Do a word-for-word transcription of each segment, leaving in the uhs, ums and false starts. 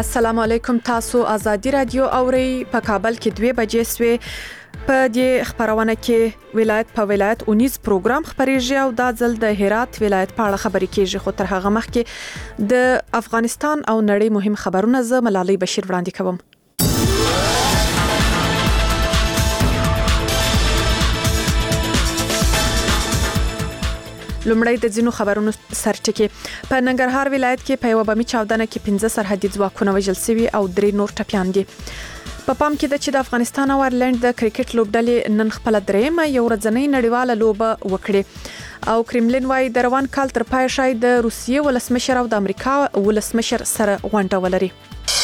السلام علیکم. تاسو آزادي رادیو اورئ. په کابل کې دوه بجې سوې. په دې خبرونه کې ولایت په ولایت اونیز پروګرام خبريږي او دا ځل د هرات ولایت په اړه خبرې کیږي. خو تر هغه مخکې د افغانستان او نړۍ مهم خبرونه ز ملالۍ بشیر وړاندې کوم. لومړی د ځینو خبرونو سرټکی. په ننګرهار ولایت کې په یو بمي چاودنه کې پنځه سرحدي ځواکونه وژل شوي او درې نور ټپيان دي. په پام کې د چې د افغانستان او آیرلند د کرکټ لوبډلې نن خپل درېمه یو ورځنۍ نړیواله لوبه وکړه او کرملین وايي د روان کال تر پای شاید د روسیې ولسمشر او د امریکا ولسمشر سره غونډه ولري.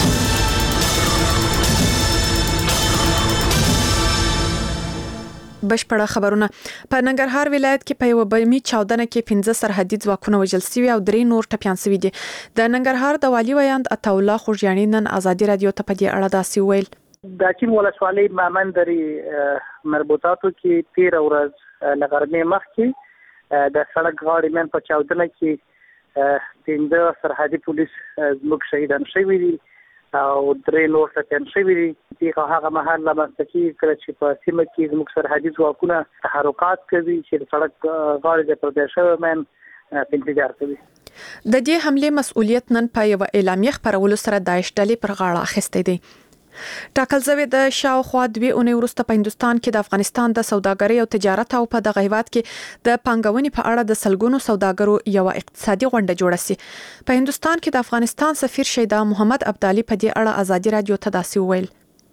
بشپړه خبرونه. په ننګرهار ولایت کې په یو بمي چاودنه کې پنځه سرحدي ځواکونه وژل شوي او درې نور ټپيان شوي دي. د ننګرهار د والي ویاند عطا الله خوږیاني نن آزادي رادیو ته په دې اړه داسې ویل. د اچین ولسوالۍ مامندري مربوطاتو کې تیر ورځ لغرمې مخکې د سړک غاړې من په چاودنه کې پنځه سرحدي پولیس زموږ شهیدان شوي دي او درې نور ټپيان شوي دي. هغه مهال لمستکی کړ چې په سیمه کې زموږ سرحدي ځواکونه تحرکات کوي چې د سړک غاړې د پردیشو من انتظار کوي. د دې حمله مسؤلیت نن په یو اعلامیه خبرولو سره داعش ډلې پر غاړه اخیسته دي. ټاکل شوی د شاوخوا دوه اونۍ وروسته په هندستان کې د افغانستان د سوداګرۍ او تجارت او په دغه هیواد کې د پانګونې په اړه د سلګونو سوداګرو یو اقتصادي غونډه جوړه شي. په هندستان کې د افغانستان سفیر شیدا محمد عبدالي په دې اړه آزادي رادیو ته داسې ویل.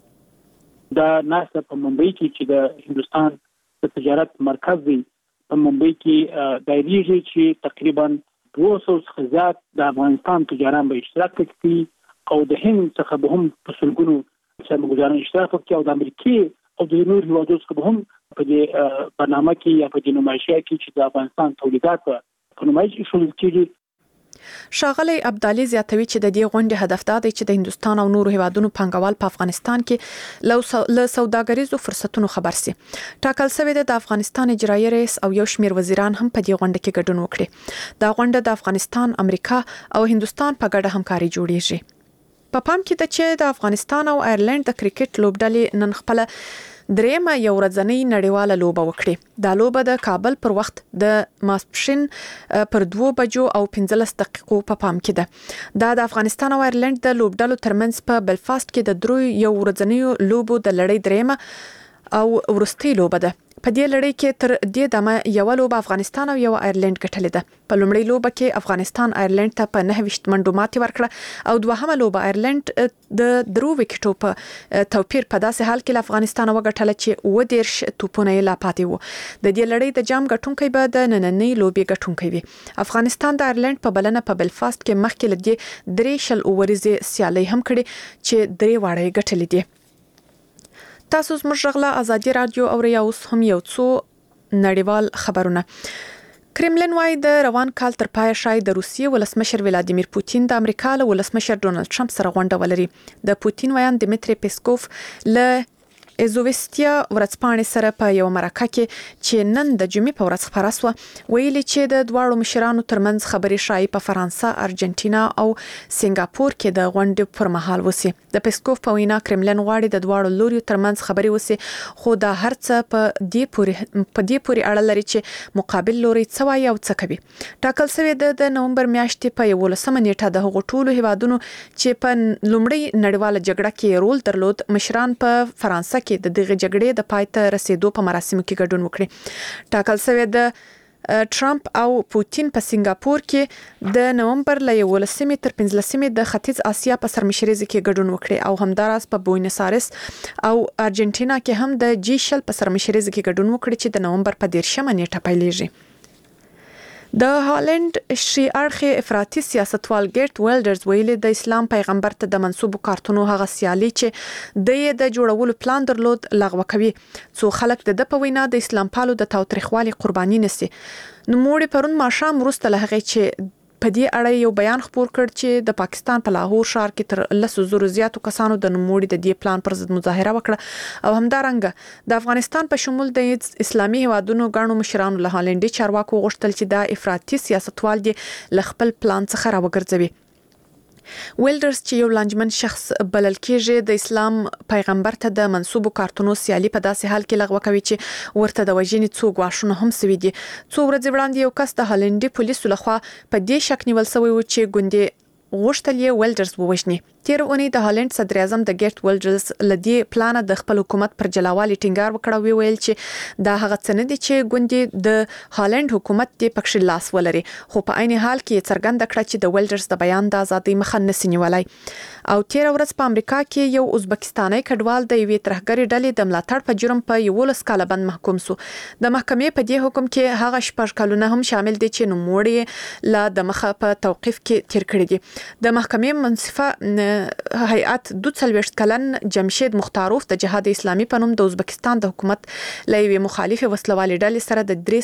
دا ناسه په ممبئی کې چې د هندستان د تجارت مرکز دی په ممبئی کې دایریږي چې تقریبا دوه سوه څخه زیات د افغانستان تجاران به اشتراک کوي او د هند څخه به هم په سلګونو سرمایه‌ګزاران اشتراک کوي او د امریکای او د نورو هیوادونو څخه به هم په دې برنامه کې یا په دې نمایشه کې چې د افغانستان تولیدات په نمایش شول کېږي. ښاغلی عبدالي زیاتوي چې د دې غونډې هدف دا دی چې د هندستان او نورو هیوادونو پانګوال په افغانستان کې له سوداګریزو فرصتونو خبر سي. ټاکل شوی د افغانستان اجرایي رئیس او یو شمېر وزیران هم په دې غونډه کې ګډون وکړي. دا غونډه د افغانستان، امریکا او هندستان په ګډه همکاري جوړیږي. په پام کې د چې د افغانستان او آیرلند د کرکټ لوبډلې نن خپل درېمه یو ورځنۍ نړیواله لوبه وکړي. دا لوبه د کابل پر وخت د ماسپښین پر دوه بجو او پنځلس دقیقو په پام کې ده. دا د افغانستان او آیرلند د لوبډلو ترمنځ په بلفاست کې د درو یو ورځنۍ لوبو د لړۍ درېمه او ورستۍ لوبه ده. په دې لړۍ کې تر دې دمه یو لوبه افغانستان او یو آیرلند ګټلې ده. په لومړۍ لوبه کې افغانستان آیرلند ته په نهه ویشت منډو ماتې ورکړه او دوهمه لوبه آیرلند د درو وکټو په توپیر په داسې حال کې له افغانستان وګټله چې اووه دېرش توپونه یې لا پاتې وو. د دې لړۍ د جام ګټونکی به د نننۍ لوبې ګټونکی وي. افغانستان د آیرلند په بلنه په بلفاست کې مخکې له دې درې شل اووريزې سیالۍ هم کړې چې درې واړه یې ګټلې دي. تاسو زموږ غلا آزادي رادیو او یا اوس هم یو څو نړیوال خبرونه. کرملین وايي د روان کال تر پای شاید د روسیې ولسمشر ولادیمیر پوتین د امریکا له ولسمشر ډونالد ټرمپ سره غونډه ولري. د پوتین ویاند دمیتری پیسکوف له ایزووستیا ورځپاڼې سره په یو مرکه کې چې نن د جمعې په ورځ خبره شوه ویلي چې د دواړو مشرانو ترمنځ خبرې شایي په فرانسه، ارجنټینا او سنگاپور کې د غونډې پر مهال وسی. د پیسکوف په وینا کرملین غواړي د دواړو لوريو ترمنځ خبرې وسی خو دا هرڅه په دې پوري په دې پوري اړه لري چې مقابل لوري څه وایي او څه کوي. ټاکل شوی د نومبر میاشتې په یولسمه نیټه د هغو ټولو هیوادونو چې په لومړۍ نړیواله جګړه کې رول درلود مشران په فرانسه کې د دغه جګړې د پای ته رسیدو په مراسمو کې ګډون وکړي. ټاکل شوی د ټرمپ او پوتین په سنگاپور کې د نومبر له یولسمې تر پنځلسمې د ختیځ اسیا په سرمشرۍ کې ګډون وکړي او همداراز په بوینس آیرس او ارجنټینا کې هم د جی شل په سرمشرۍ کې ګډون وکړي چې د نومبر په دیرشمه نیټه پیلېږي. د هالند شي اړخي افراطي سیاستوال ګیټ ویلډرز ویلي د اسلام پیغمبر ته د منسوبو کارتونو هغه سیالي چې د یې د جوړولو پلان درلود لغوه کوي. څو خلک د په وینا د اسلام پالو د تاوتریخوالي قرباني نشي. نو موږ پرون ماښام وروسته له هغه چې په دې اړه یو بیان خپور کړ چې د پاکستان په لاهور ښار کې تر لسو زرو زیاتو کسانو د نوموړي د دې پلان پر ضد مظاهره وکړه او همدارنګه د افغانستان په شمول د اسلامي هیوادونو غاڼو مشرانو له هالندي چارواکو غوښتل چې د افراطي سیاستوال دی ل خپل پلان څخه راوګرځوي. ویلډرز چې یو لانجمن شخص بلل کېږي د اسلام پیغمبر ته د منسوبو کارتونو سیالي په داسې حال کې لغوه کوي چې ورته د وژنې څو غواښونه هم سوي دي. څو ورځې وړاندې یو کس د هالندي پولیسو لخوا په دې شک نیول شوی و چې ګوندې غوښتل یې ویلډرز ووژني. تیر اونۍ د هالند صدر اعظم د ګیرټ ویلډرز لدی پلان د خپل حکومت پر جلاوالي ټینګار وکړ او ویل چې دا هغه څه نه دي چې ګوندې د هالند حکومت دې پکښ لاس ولري، خو په عین حال کې څرګنده کړه چې د ویلډرز د بیان د ازادۍ مخه نسی نیولای. او تیر ورځ په امریکا کې یو ازبکستاني کډوال د یوې ترهګرې ډلې د ملاتړ په جرم په یولس کاله بند محکوم سو. د محکمې په دې حکم کې هغه شپږ کلونه هم شامل دي چې نوموړي لا د مخه په توقيف کې تیر کړی دي. د محکمې منصفه هیئت دوه څلوېښت کلن جمشید مختاروف د جهاد اسلامي په نوم د ازبکستان د حکومت لوی مخالف وسلوالې ډلې سره د درې